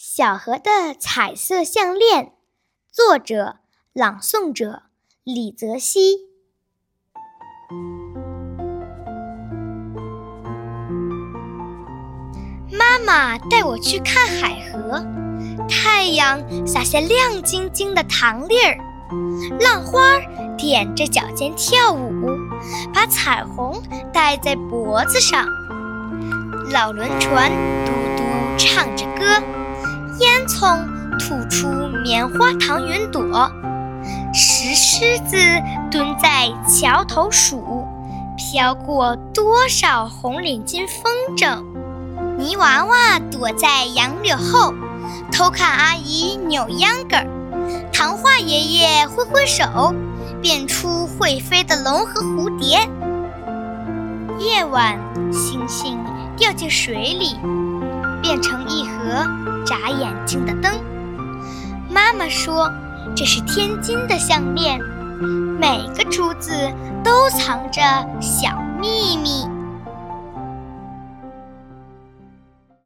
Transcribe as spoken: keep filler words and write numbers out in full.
小河的彩色项链，作者、朗诵者李泽熙。妈妈带我去看海河，太阳洒下亮晶晶的糖粒儿，浪花踮着脚尖跳舞，把彩虹戴在脖子上。老轮船嘟嘟唱着歌，烟囱吐出棉花糖云朵。石狮子蹲在桥头数，飘过多少红领巾风筝。泥娃娃躲在杨柳后，偷看阿姨扭秧歌儿。糖画爷爷挥挥手，变出会飞的龙和蝴蝶。夜晚，星星掉进水里，变成一盒眨眼睛的灯。妈妈说，这是天津的项链，每个珠子都藏着小秘密。